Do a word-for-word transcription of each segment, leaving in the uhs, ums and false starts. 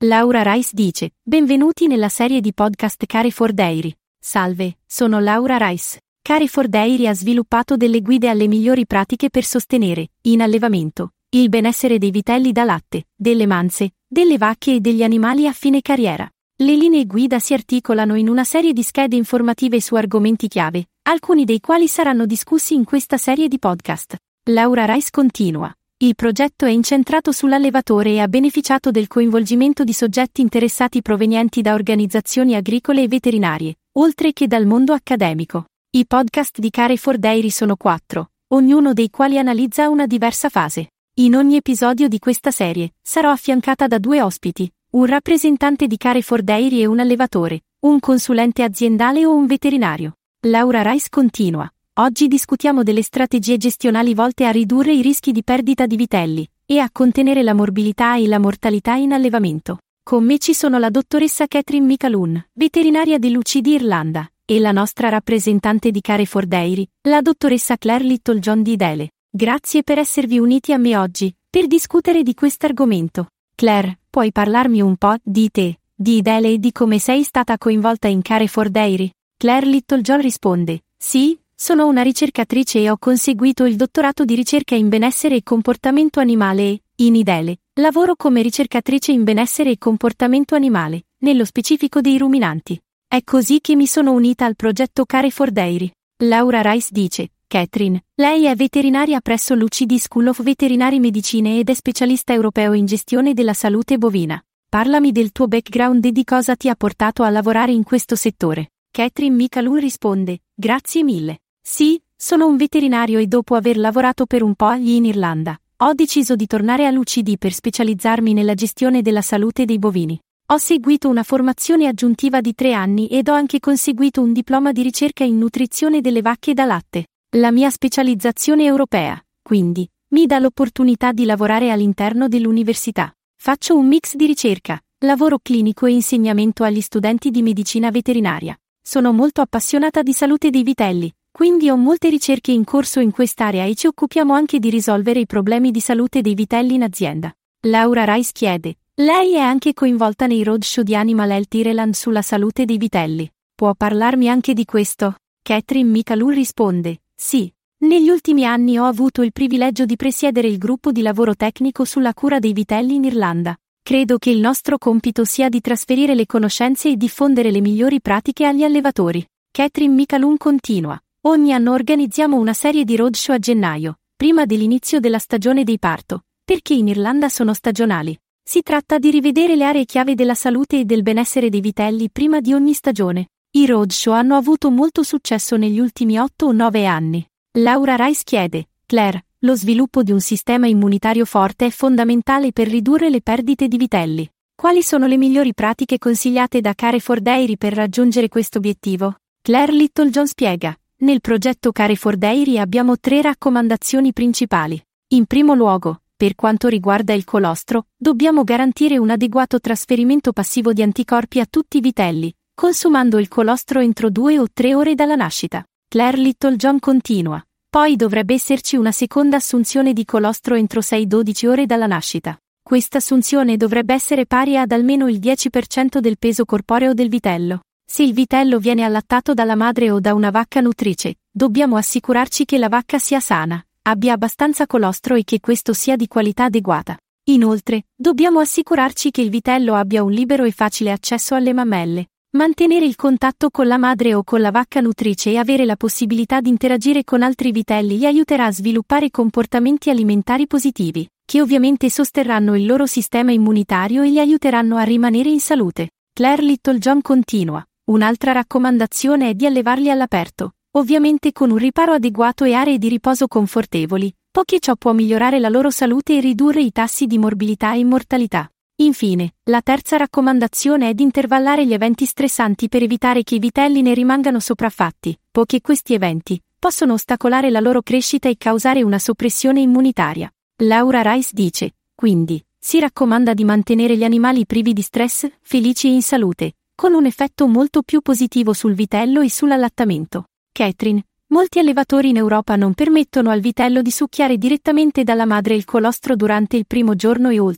Laura Rice dice, benvenuti nella serie di podcast Carrefour Dairy. Salve, sono Laura Rice. Carrefour Dairy ha sviluppato delle guide alle migliori pratiche per sostenere, in allevamento, il benessere dei vitelli da latte, delle manze, delle vacche e degli animali a fine carriera. Le linee guida si articolano in una serie di schede informative su argomenti chiave, alcuni dei quali saranno discussi in questa serie di podcast. Laura Rice continua. Il progetto è incentrato sull'allevatore e ha beneficiato del coinvolgimento di soggetti interessati provenienti da organizzazioni agricole e veterinarie, oltre che dal mondo accademico. I podcast di Carrefour Dairy sono quattro, ognuno dei quali analizza una diversa fase. In ogni episodio di questa serie, sarò affiancata da due ospiti, un rappresentante di Carrefour Dairy e un allevatore, un consulente aziendale o un veterinario. Laura Rice continua. Oggi discutiamo delle strategie gestionali volte a ridurre i rischi di perdita di vitelli e a contenere la morbilità e la mortalità in allevamento. Con me ci sono la dottoressa Catherine Micallun, veterinaria dell'U C D Irlanda, e la nostra rappresentante di Carrefour Dairy, la dottoressa Claire Littlejohn di Idele. Grazie per esservi uniti a me oggi, per discutere di quest'argomento. Claire, puoi parlarmi un po' di te, di Idele e di come sei stata coinvolta in Carrefour Dairy? Claire Littlejohn risponde, sì, sono una ricercatrice e ho conseguito il dottorato di ricerca in benessere e comportamento animale e, in Idele, lavoro come ricercatrice in benessere e comportamento animale, nello specifico dei ruminanti. È così che mi sono unita al progetto Carrefour Dairy. Laura Rice dice, Catherine, lei è veterinaria presso l'U C D School of Veterinary Medicine ed è specialista europeo in gestione della salute bovina. Parlami del tuo background e di cosa ti ha portato a lavorare in questo settore. Catherine Micallun risponde, grazie mille. Sì, sono un veterinario e dopo aver lavorato per un po' in Irlanda, ho deciso di tornare all'U C D per specializzarmi nella gestione della salute dei bovini. Ho seguito una formazione aggiuntiva di tre anni ed ho anche conseguito un diploma di ricerca in nutrizione delle vacche da latte. La mia specializzazione europea, quindi, mi dà l'opportunità di lavorare all'interno dell'università. Faccio un mix di ricerca, lavoro clinico e insegnamento agli studenti di medicina veterinaria. Sono molto appassionata di salute dei vitelli, quindi ho molte ricerche in corso in quest'area e ci occupiamo anche di risolvere i problemi di salute dei vitelli in azienda. Laura Rice chiede, lei è anche coinvolta nei roadshow di Animal Health Ireland sulla salute dei vitelli. Può parlarmi anche di questo? Catherine Micallun risponde, sì. Negli ultimi anni ho avuto il privilegio di presiedere il gruppo di lavoro tecnico sulla cura dei vitelli in Irlanda. Credo che il nostro compito sia di trasferire le conoscenze e diffondere le migliori pratiche agli allevatori. Catherine Micallun continua. Ogni anno organizziamo una serie di roadshow a gennaio, prima dell'inizio della stagione dei parto, perché in Irlanda sono stagionali. Si tratta di rivedere le aree chiave della salute e del benessere dei vitelli prima di ogni stagione. I roadshow hanno avuto molto successo negli ultimi otto o nove anni. Laura Rice chiede, Claire, lo sviluppo di un sistema immunitario forte è fondamentale per ridurre le perdite di vitelli. Quali sono le migliori pratiche consigliate da Carrefour Dairy per raggiungere questo obiettivo? Claire Littlejohn spiega. Nel progetto Carrefour Dairy abbiamo tre raccomandazioni principali. In primo luogo, per quanto riguarda il colostro, dobbiamo garantire un adeguato trasferimento passivo di anticorpi a tutti i vitelli, consumando il colostro entro due o tre ore dalla nascita. Claire Littlejohn continua. Poi dovrebbe esserci una seconda assunzione di colostro entro sei dodici ore dalla nascita. Questa assunzione dovrebbe essere pari ad almeno il dieci per cento del peso corporeo del vitello. Se il vitello viene allattato dalla madre o da una vacca nutrice, dobbiamo assicurarci che la vacca sia sana, abbia abbastanza colostro e che questo sia di qualità adeguata. Inoltre, dobbiamo assicurarci che il vitello abbia un libero e facile accesso alle mammelle. Mantenere il contatto con la madre o con la vacca nutrice e avere la possibilità di interagire con altri vitelli gli aiuterà a sviluppare comportamenti alimentari positivi, che ovviamente sosterranno il loro sistema immunitario e gli aiuteranno a rimanere in salute. Claire Littlejohn continua. Un'altra raccomandazione è di allevarli all'aperto, ovviamente con un riparo adeguato e aree di riposo confortevoli, poiché ciò può migliorare la loro salute e ridurre i tassi di morbilità e mortalità. Infine, la terza raccomandazione è di intervallare gli eventi stressanti per evitare che i vitelli ne rimangano sopraffatti, poiché questi eventi possono ostacolare la loro crescita e causare una soppressione immunitaria. Laura Rice dice, quindi, si raccomanda di mantenere gli animali privi di stress, felici e in salute, con un effetto molto più positivo sul vitello e sull'allattamento. Catherine, molti allevatori in Europa non permettono al vitello di succhiare direttamente dalla madre il colostro durante il primo giorno e oltre,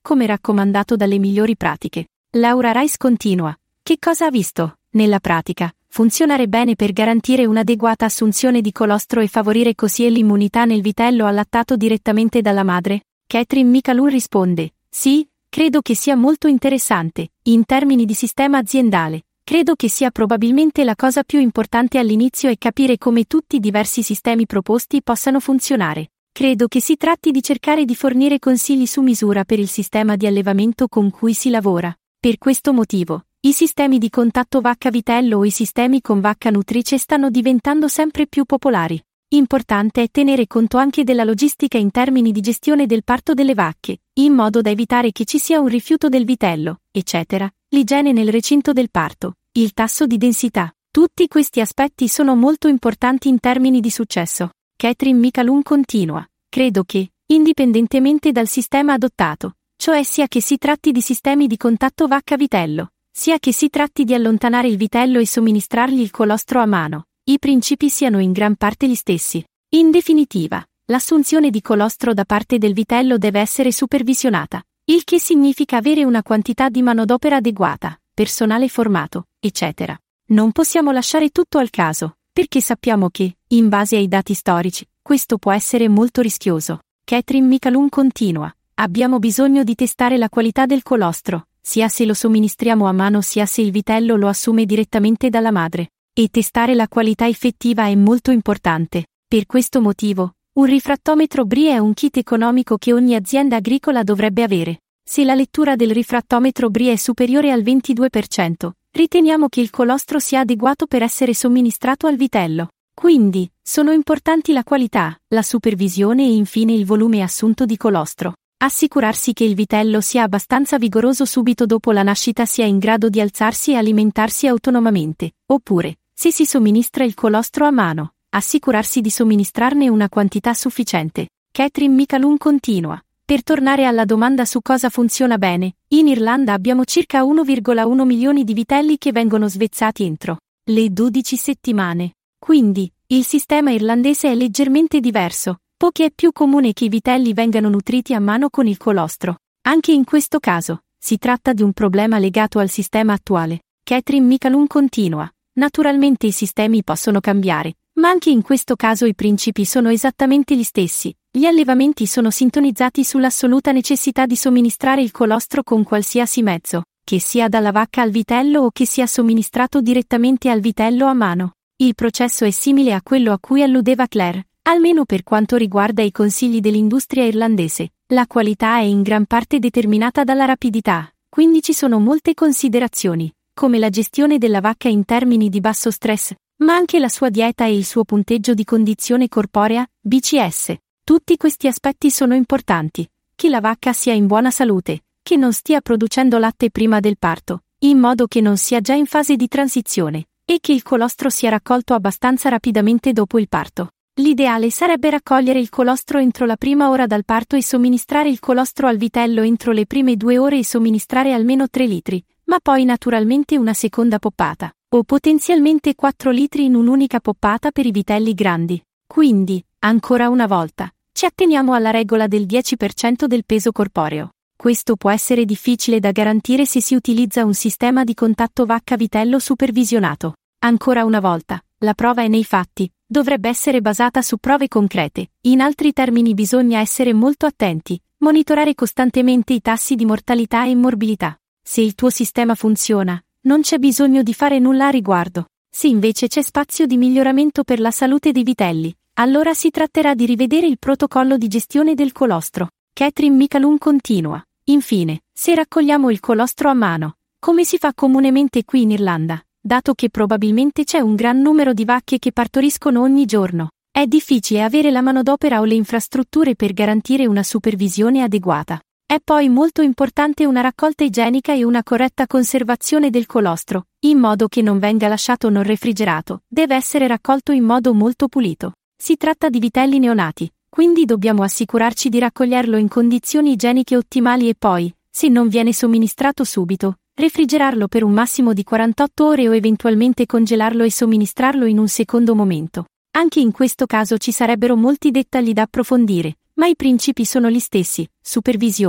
come raccomandato dalle migliori pratiche. Laura Rice continua. Che cosa ha visto, nella pratica, funzionare bene per garantire un'adeguata assunzione di colostro e favorire così l'immunità nel vitello allattato direttamente dalla madre? Catherine Micallum risponde. Sì, credo che sia molto interessante, in termini di sistema aziendale. Credo che sia probabilmente la cosa più importante all'inizio è capire come tutti i diversi sistemi proposti possano funzionare. Credo che si tratti di cercare di fornire consigli su misura per il sistema di allevamento con cui si lavora. Per questo motivo, i sistemi di contatto vacca-vitello o i sistemi con vacca nutrice stanno diventando sempre più popolari. Importante è tenere conto anche della logistica in termini di gestione del parto delle vacche, in modo da evitare che ci sia un rifiuto del vitello, eccetera, l'igiene nel recinto del parto, il tasso di densità. Tutti questi aspetti sono molto importanti in termini di successo. Catherine Micallum continua. Credo che, indipendentemente dal sistema adottato, cioè sia che si tratti di sistemi di contatto vacca-vitello, sia che si tratti di allontanare il vitello e somministrargli il colostro a mano, i principi siano in gran parte gli stessi. In definitiva, l'assunzione di colostro da parte del vitello deve essere supervisionata, il che significa avere una quantità di manodopera adeguata, personale formato, eccetera. Non possiamo lasciare tutto al caso, perché sappiamo che, in base ai dati storici, questo può essere molto rischioso. Catherine Micallum continua. Abbiamo bisogno di testare la qualità del colostro, sia se lo somministriamo a mano sia se il vitello lo assume direttamente dalla madre. E testare la qualità effettiva è molto importante. Per questo motivo, un rifrattometro B R I è un kit economico che ogni azienda agricola dovrebbe avere. Se la lettura del rifrattometro B R I è superiore al ventidue per cento, riteniamo che il colostro sia adeguato per essere somministrato al vitello. Quindi, sono importanti la qualità, la supervisione e infine il volume assunto di colostro. Assicurarsi che il vitello sia abbastanza vigoroso subito dopo la nascita sia in grado di alzarsi e alimentarsi autonomamente, oppure, se si somministra il colostro a mano, assicurarsi di somministrarne una quantità sufficiente. Catherine Micallum continua. Per tornare alla domanda su cosa funziona bene, in Irlanda abbiamo circa uno virgola uno milioni di vitelli che vengono svezzati entro le dodici settimane. Quindi, il sistema irlandese è leggermente diverso, poiché è più comune che i vitelli vengano nutriti a mano con il colostro. Anche in questo caso, si tratta di un problema legato al sistema attuale. Catherine Micallum continua. Naturalmente i sistemi possono cambiare, ma anche in questo caso i principi sono esattamente gli stessi. Gli allevamenti sono sintonizzati sull'assoluta necessità di somministrare il colostro con qualsiasi mezzo, che sia dalla vacca al vitello o che sia somministrato direttamente al vitello a mano. Il processo è simile a quello a cui alludeva Claire, almeno per quanto riguarda i consigli dell'industria irlandese. La qualità è in gran parte determinata dalla rapidità, quindi ci sono molte considerazioni, come la gestione della vacca in termini di basso stress, ma anche la sua dieta e il suo punteggio di condizione corporea, B C S. Tutti questi aspetti sono importanti. Che la vacca sia in buona salute, che non stia producendo latte prima del parto, in modo che non sia già in fase di transizione, e che il colostro sia raccolto abbastanza rapidamente dopo il parto. L'ideale sarebbe raccogliere il colostro entro la prima ora dal parto e somministrare il colostro al vitello entro le prime due ore e somministrare almeno tre litri, ma poi naturalmente una seconda poppata, o potenzialmente quattro litri in un'unica poppata per i vitelli grandi. Quindi, ancora una volta, ci atteniamo alla regola del dieci per cento del peso corporeo. Questo può essere difficile da garantire se si utilizza un sistema di contatto vacca-vitello supervisionato. Ancora una volta, la prova è nei fatti, dovrebbe essere basata su prove concrete. In altri termini bisogna essere molto attenti, monitorare costantemente i tassi di mortalità e morbilità. Se il tuo sistema funziona, non c'è bisogno di fare nulla a riguardo. Se invece c'è spazio di miglioramento per la salute dei vitelli, allora si tratterà di rivedere il protocollo di gestione del colostro. Catherine Micallum continua. Infine, se raccogliamo il colostro a mano, come si fa comunemente qui in Irlanda, dato che probabilmente c'è un gran numero di vacche che partoriscono ogni giorno, è difficile avere la manodopera o le infrastrutture per garantire una supervisione adeguata. È poi molto importante una raccolta igienica e una corretta conservazione del colostro, in modo che non venga lasciato non refrigerato, deve essere raccolto in modo molto pulito. Si tratta di vitelli neonati, quindi dobbiamo assicurarci di raccoglierlo in condizioni igieniche ottimali e poi, se non viene somministrato subito, refrigerarlo per un massimo di quarantotto ore o eventualmente congelarlo e somministrarlo in un secondo momento. Anche in questo caso ci sarebbero molti dettagli da approfondire, ma i principi sono gli stessi: supervisione,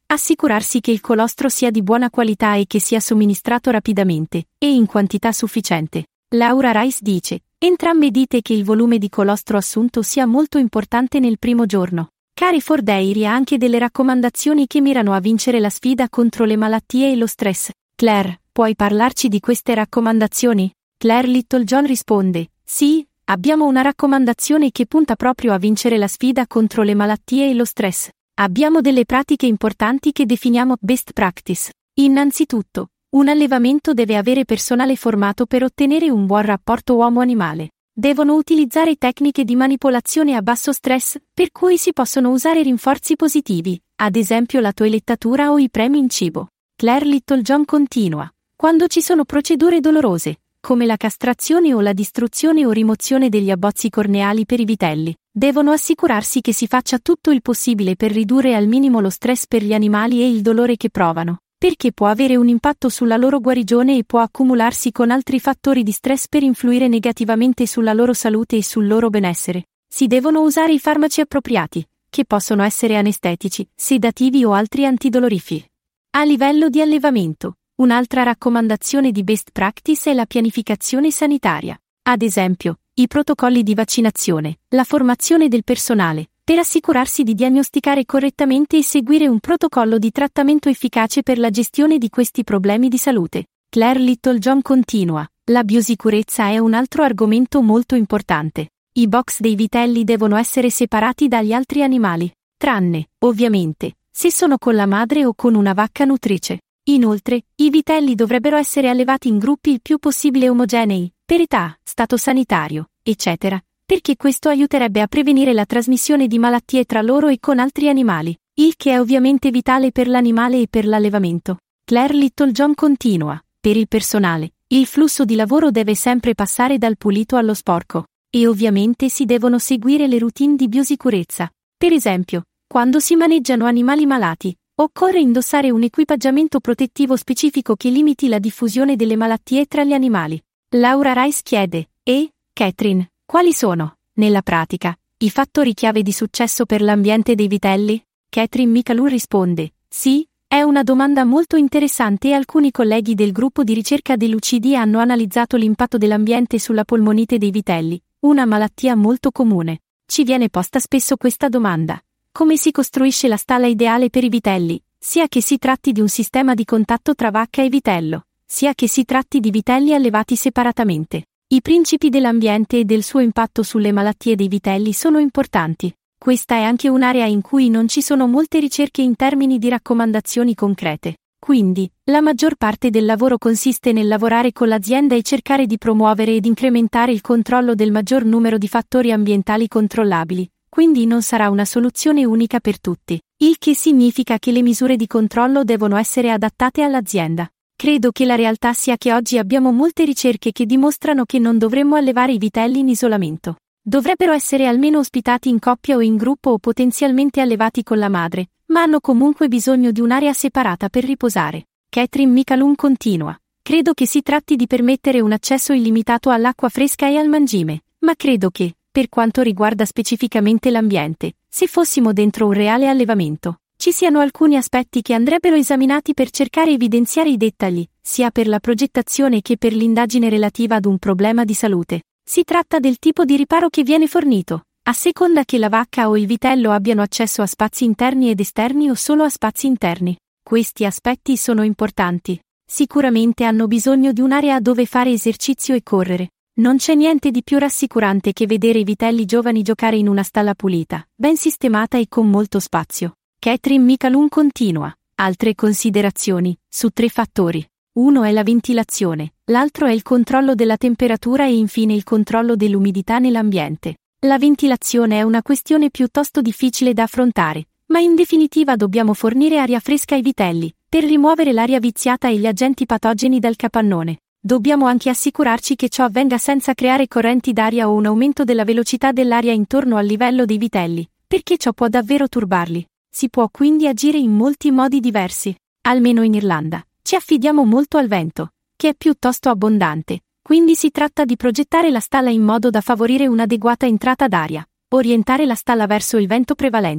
assicurarsi che il colostro sia di buona qualità e che sia somministrato rapidamente, e in quantità sufficiente. Laura Rice dice, entrambe dite che il volume di colostro assunto sia molto importante nel primo giorno. Carey for Dairy ha anche delle raccomandazioni che mirano a vincere la sfida contro le malattie e lo stress. Claire, puoi parlarci di queste raccomandazioni? Claire Littlejohn risponde, sì, abbiamo una raccomandazione che punta proprio a vincere la sfida contro le malattie e lo stress. Abbiamo delle pratiche importanti che definiamo best practice. Innanzitutto, un allevamento deve avere personale formato per ottenere un buon rapporto uomo-animale. Devono utilizzare tecniche di manipolazione a basso stress, per cui si possono usare rinforzi positivi, ad esempio la toilettatura o i premi in cibo. Claire Littlejohn continua. Quando ci sono procedure dolorose, come la castrazione o la distruzione o rimozione degli abbozzi corneali per i vitelli, devono assicurarsi che si faccia tutto il possibile per ridurre al minimo lo stress per gli animali e il dolore che provano, perché può avere un impatto sulla loro guarigione e può accumularsi con altri fattori di stress per influire negativamente sulla loro salute e sul loro benessere. Si devono usare i farmaci appropriati, che possono essere anestetici, sedativi o altri antidolorifici. A livello di allevamento, un'altra raccomandazione di best practice è la pianificazione sanitaria. Ad esempio, i protocolli di vaccinazione, la formazione del personale, per assicurarsi di diagnosticare correttamente e seguire un protocollo di trattamento efficace per la gestione di questi problemi di salute. Claire Littlejohn continua, la biosicurezza è un altro argomento molto importante. I box dei vitelli devono essere separati dagli altri animali, tranne, ovviamente, se sono con la madre o con una vacca nutrice. Inoltre, i vitelli dovrebbero essere allevati in gruppi il più possibile omogenei, per età, stato sanitario, eccetera, perché questo aiuterebbe a prevenire la trasmissione di malattie tra loro e con altri animali, il che è ovviamente vitale per l'animale e per l'allevamento. Claire Littlejohn continua, per il personale, il flusso di lavoro deve sempre passare dal pulito allo sporco, e ovviamente si devono seguire le routine di biosicurezza. Per esempio, quando si maneggiano animali malati, occorre indossare un equipaggiamento protettivo specifico che limiti la diffusione delle malattie tra gli animali. Laura Rice chiede, e, Catherine, quali sono, nella pratica, i fattori chiave di successo per l'ambiente dei vitelli? Catherine Michalou risponde, sì, è una domanda molto interessante e alcuni colleghi del gruppo di ricerca dell'U C D hanno analizzato l'impatto dell'ambiente sulla polmonite dei vitelli, una malattia molto comune. Ci viene posta spesso questa domanda. Come si costruisce la stalla ideale per i vitelli, sia che si tratti di un sistema di contatto tra vacca e vitello, sia che si tratti di vitelli allevati separatamente? I principi dell'ambiente e del suo impatto sulle malattie dei vitelli sono importanti. Questa è anche un'area in cui non ci sono molte ricerche in termini di raccomandazioni concrete. Quindi, la maggior parte del lavoro consiste nel lavorare con l'azienda e cercare di promuovere ed incrementare il controllo del maggior numero di fattori ambientali controllabili. Quindi non sarà una soluzione unica per tutti, il che significa che le misure di controllo devono essere adattate all'azienda. Credo che la realtà sia che oggi abbiamo molte ricerche che dimostrano che non dovremmo allevare i vitelli in isolamento. Dovrebbero essere almeno ospitati in coppia o in gruppo o potenzialmente allevati con la madre, ma hanno comunque bisogno di un'area separata per riposare. Catherine Michalou continua. Credo che si tratti di permettere un accesso illimitato all'acqua fresca e al mangime, ma credo che, per quanto riguarda specificamente l'ambiente, se fossimo dentro un reale allevamento, ci siano alcuni aspetti che andrebbero esaminati per cercare di evidenziare i dettagli, sia per la progettazione che per l'indagine relativa ad un problema di salute. Si tratta del tipo di riparo che viene fornito, a seconda che la vacca o il vitello abbiano accesso a spazi interni ed esterni o solo a spazi interni. Questi aspetti sono importanti. Sicuramente hanno bisogno di un'area dove fare esercizio e correre. Non c'è niente di più rassicurante che vedere i vitelli giovani giocare in una stalla pulita, ben sistemata e con molto spazio. Catherine Michalou continua. Altre considerazioni, su tre fattori. Uno è la ventilazione, l'altro è il controllo della temperatura e infine il controllo dell'umidità nell'ambiente. La ventilazione è una questione piuttosto difficile da affrontare, ma in definitiva dobbiamo fornire aria fresca ai vitelli, per rimuovere l'aria viziata e gli agenti patogeni dal capannone. Dobbiamo anche assicurarci che ciò avvenga senza creare correnti d'aria o un aumento della velocità dell'aria intorno al livello dei vitelli, perché ciò può davvero turbarli. Si può quindi agire in molti modi diversi. Almeno in Irlanda, ci affidiamo molto al vento, che è piuttosto abbondante, quindi si tratta di progettare la stalla in modo da favorire un'adeguata entrata d'aria, orientare la stalla verso il vento prevalente,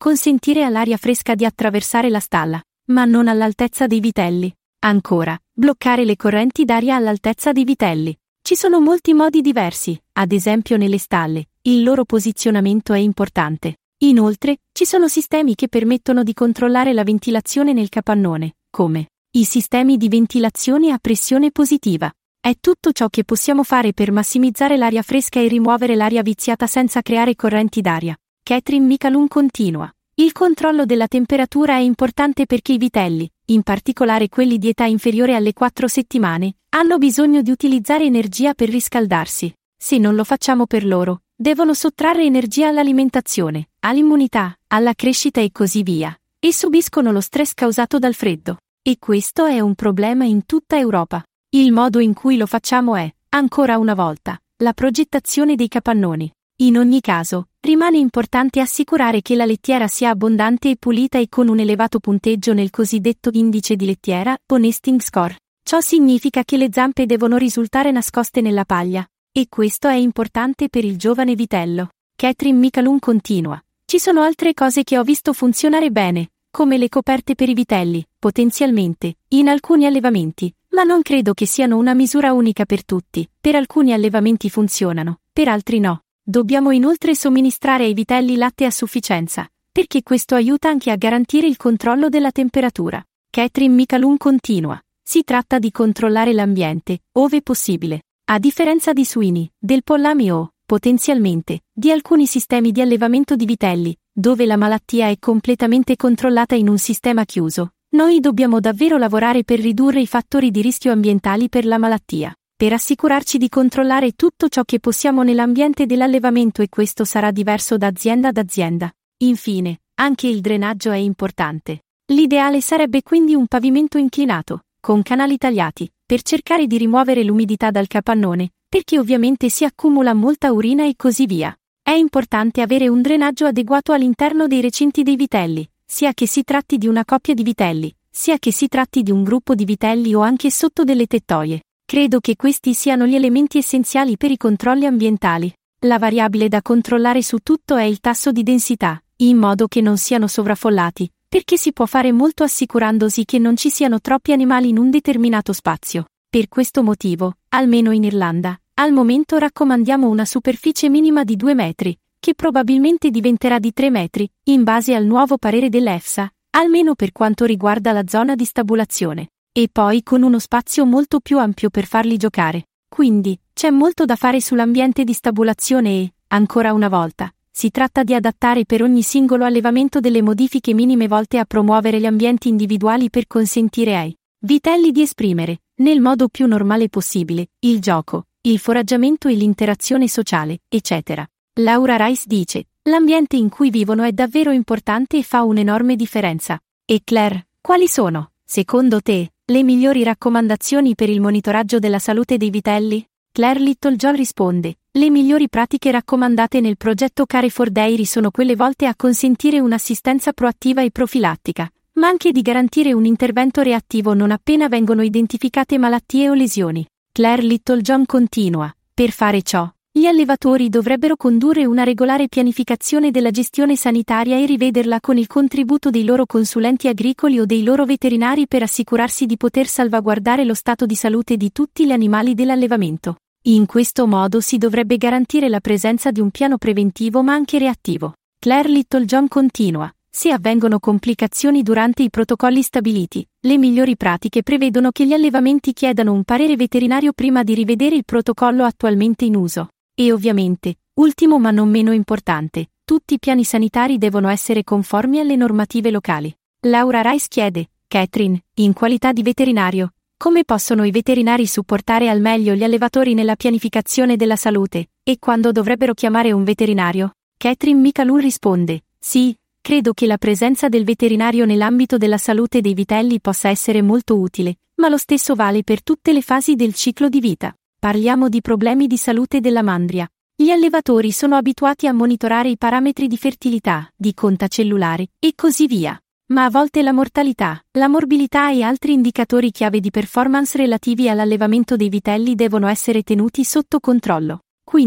consentire all'aria fresca di attraversare la stalla, ma non all'altezza dei vitelli. Ancora, bloccare le correnti d'aria all'altezza dei vitelli. Ci sono molti modi diversi, ad esempio nelle stalle, il loro posizionamento è importante. Inoltre, ci sono sistemi che permettono di controllare la ventilazione nel capannone, come i sistemi di ventilazione a pressione positiva. È tutto ciò che possiamo fare per massimizzare l'aria fresca e rimuovere l'aria viziata senza creare correnti d'aria. Catherine Micallum continua. Il controllo della temperatura è importante perché i vitelli, in particolare quelli di età inferiore alle quattro settimane, hanno bisogno di utilizzare energia per riscaldarsi. Se non lo facciamo per loro, devono sottrarre energia all'alimentazione, all'immunità, alla crescita e così via, e subiscono lo stress causato dal freddo. E questo è un problema in tutta Europa. Il modo in cui lo facciamo è, ancora una volta, la progettazione dei capannoni. In ogni caso, rimane importante assicurare che la lettiera sia abbondante e pulita e con un elevato punteggio nel cosiddetto indice di lettiera, o nesting score. Ciò significa che le zampe devono risultare nascoste nella paglia. E questo è importante per il giovane vitello. Catherine Micallum continua. Ci sono altre cose che ho visto funzionare bene, come le coperte per i vitelli, potenzialmente, in alcuni allevamenti, ma non credo che siano una misura unica per tutti. Per alcuni allevamenti funzionano, per altri no. Dobbiamo inoltre somministrare ai vitelli latte a sufficienza, perché questo aiuta anche a garantire il controllo della temperatura. Catherine Micallum continua. Si tratta di controllare l'ambiente, ove possibile. A differenza di suini, del pollame o, potenzialmente, di alcuni sistemi di allevamento di vitelli, dove la malattia è completamente controllata in un sistema chiuso, noi dobbiamo davvero lavorare per ridurre i fattori di rischio ambientali per la malattia, per assicurarci di controllare tutto ciò che possiamo nell'ambiente dell'allevamento e questo sarà diverso da azienda ad azienda. Infine, anche il drenaggio è importante. L'ideale sarebbe quindi un pavimento inclinato, con canali tagliati, per cercare di rimuovere l'umidità dal capannone, perché ovviamente si accumula molta urina e così via. È importante avere un drenaggio adeguato all'interno dei recinti dei vitelli, sia che si tratti di una coppia di vitelli, sia che si tratti di un gruppo di vitelli o anche sotto delle tettoie. Credo che questi siano gli elementi essenziali per i controlli ambientali. La variabile da controllare su tutto è il tasso di densità, in modo che non siano sovraffollati, perché si può fare molto assicurandosi che non ci siano troppi animali in un determinato spazio. Per questo motivo, almeno in Irlanda, al momento raccomandiamo una superficie minima di due metri, che probabilmente diventerà di tre metri, in base al nuovo parere dell'EFSA, almeno per quanto riguarda la zona di stabulazione. E poi con uno spazio molto più ampio per farli giocare. Quindi, c'è molto da fare sull'ambiente di stabulazione e, ancora una volta, si tratta di adattare per ogni singolo allevamento delle modifiche minime volte a promuovere gli ambienti individuali per consentire ai vitelli di esprimere, nel modo più normale possibile, il gioco, il foraggiamento e l'interazione sociale, eccetera. Laura Rice dice, l'ambiente in cui vivono è davvero importante e fa un'enorme differenza. E Claire, quali sono, secondo te, le migliori raccomandazioni per il monitoraggio della salute dei vitelli? Claire Littlejohn risponde, le migliori pratiche raccomandate nel progetto Care for Dairy sono quelle volte a consentire un'assistenza proattiva e profilattica, ma anche di garantire un intervento reattivo non appena vengono identificate malattie o lesioni. Claire Littlejohn continua, per fare ciò, gli allevatori dovrebbero condurre una regolare pianificazione della gestione sanitaria e rivederla con il contributo dei loro consulenti agricoli o dei loro veterinari per assicurarsi di poter salvaguardare lo stato di salute di tutti gli animali dell'allevamento. In questo modo si dovrebbe garantire la presenza di un piano preventivo ma anche reattivo. Claire Littlejohn continua, se avvengono complicazioni durante i protocolli stabiliti, le migliori pratiche prevedono che gli allevamenti chiedano un parere veterinario prima di rivedere il protocollo attualmente in uso. E ovviamente, ultimo ma non meno importante, tutti i piani sanitari devono essere conformi alle normative locali. Laura Rice chiede, Catherine, in qualità di veterinario, come possono i veterinari supportare al meglio gli allevatori nella pianificazione della salute, e quando dovrebbero chiamare un veterinario? Catherine Micallum risponde, sì, credo che la presenza del veterinario nell'ambito della salute dei vitelli possa essere molto utile, ma lo stesso vale per tutte le fasi del ciclo di vita. Parliamo di problemi di salute della mandria. Gli allevatori sono abituati a monitorare i parametri di fertilità, di conta cellulare, e così via. Ma a volte la mortalità, la morbilità e altri indicatori chiave di performance relativi all'allevamento dei vitelli devono essere tenuti sotto controllo. Quindi,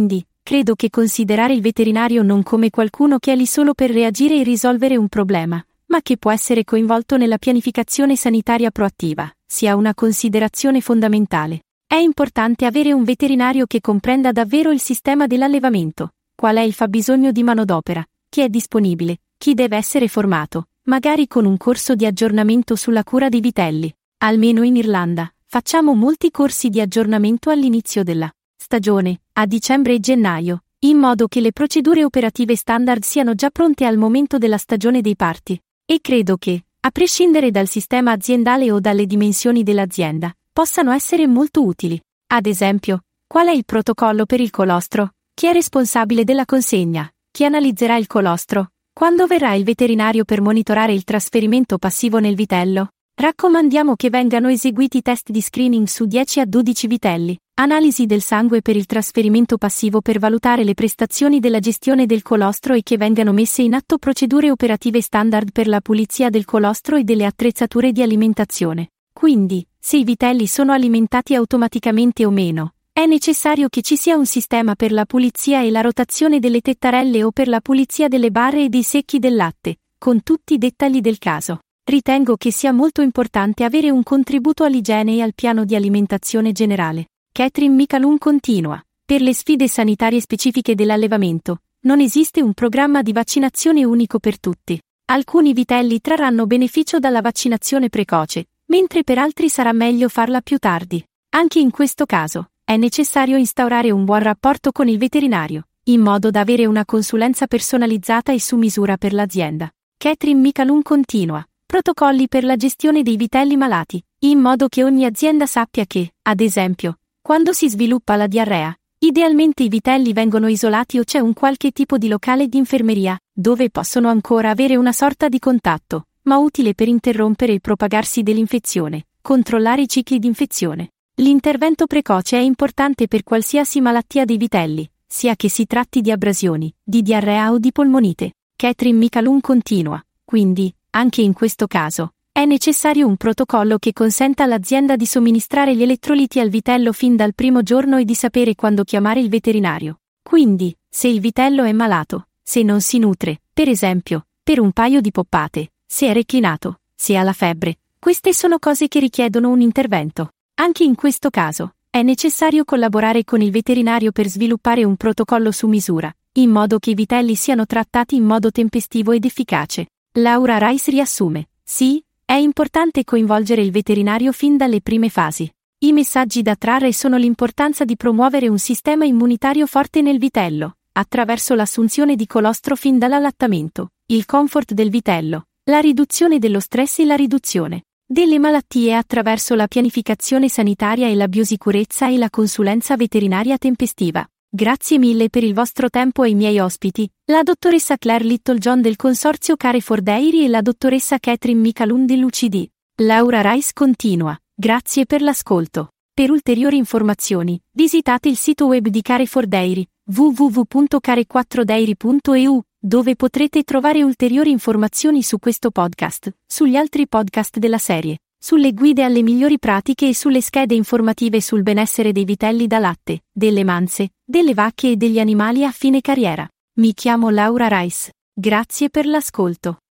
Credo che considerare il veterinario non come qualcuno che è lì solo per reagire e risolvere un problema, ma che può essere coinvolto nella pianificazione sanitaria proattiva, sia una considerazione fondamentale. È importante avere un veterinario che comprenda davvero il sistema dell'allevamento, qual è il fabbisogno di manodopera, chi è disponibile, chi deve essere formato, magari con un corso di aggiornamento sulla cura dei vitelli. Almeno in Irlanda, facciamo molti corsi di aggiornamento all'inizio della stagione, a dicembre e gennaio, in modo che le procedure operative standard siano già pronte al momento della stagione dei parti. E credo che, a prescindere dal sistema aziendale o dalle dimensioni dell'azienda, possano essere molto utili. Ad esempio, qual è il protocollo per il colostro? Chi è responsabile della consegna? Chi analizzerà il colostro? Quando verrà il veterinario per monitorare il trasferimento passivo nel vitello? Raccomandiamo che vengano eseguiti test di screening su dieci a dodici vitelli, analisi del sangue per il trasferimento passivo per valutare le prestazioni della gestione del colostro e che vengano messe in atto procedure operative standard per la pulizia del colostro e delle attrezzature di alimentazione. Quindi, se i vitelli sono alimentati automaticamente o meno, è necessario che ci sia un sistema per la pulizia e la rotazione delle tettarelle o per la pulizia delle barre e dei secchi del latte, con tutti i dettagli del caso. Ritengo che sia molto importante avere un contributo all'igiene e al piano di alimentazione generale. Catherine Micallum continua. Per le sfide sanitarie specifiche dell'allevamento, non esiste un programma di vaccinazione unico per tutti. Alcuni vitelli trarranno beneficio dalla vaccinazione precoce, mentre per altri sarà meglio farla più tardi. Anche in questo caso, è necessario instaurare un buon rapporto con il veterinario, in modo da avere una consulenza personalizzata e su misura per l'azienda. Catherine Micallum continua. Protocolli per la gestione dei vitelli malati, in modo che ogni azienda sappia che, ad esempio, quando si sviluppa la diarrea, idealmente i vitelli vengono isolati o c'è un qualche tipo di locale di infermeria, dove possono ancora avere una sorta di contatto, ma utile per interrompere il propagarsi dell'infezione, controllare i cicli di infezione. L'intervento precoce è importante per qualsiasi malattia dei vitelli, sia che si tratti di abrasioni, di diarrea o di polmonite. Catherine Micallum continua. Quindi, anche in questo caso, è necessario un protocollo che consenta all'azienda di somministrare gli elettroliti al vitello fin dal primo giorno e di sapere quando chiamare il veterinario. Quindi, se il vitello è malato, se non si nutre, per esempio, per un paio di poppate, se è reclinato, se ha la febbre, queste sono cose che richiedono un intervento. Anche in questo caso, è necessario collaborare con il veterinario per sviluppare un protocollo su misura, in modo che i vitelli siano trattati in modo tempestivo ed efficace. Laura Rice riassume. Sì, è importante coinvolgere il veterinario fin dalle prime fasi. I messaggi da trarre sono l'importanza di promuovere un sistema immunitario forte nel vitello, attraverso l'assunzione di colostro fin dall'allattamento, il comfort del vitello, la riduzione dello stress e la riduzione delle malattie attraverso la pianificazione sanitaria e la biosicurezza e la consulenza veterinaria tempestiva. Grazie mille per il vostro tempo ai miei ospiti, la dottoressa Claire Littlejohn del consorzio Carrefour Dairy e la dottoressa Catherine Micallum dell'U C D. Laura Rice continua. Grazie per l'ascolto. Per ulteriori informazioni, visitate il sito web di Carrefour Dairy, w w w punto care quattro dairy punto e u, dove potrete trovare ulteriori informazioni su questo podcast, sugli altri podcast della serie, sulle guide alle migliori pratiche e sulle schede informative sul benessere dei vitelli da latte, delle manze, delle vacche e degli animali a fine carriera. Mi chiamo Laura Rice. Grazie per l'ascolto.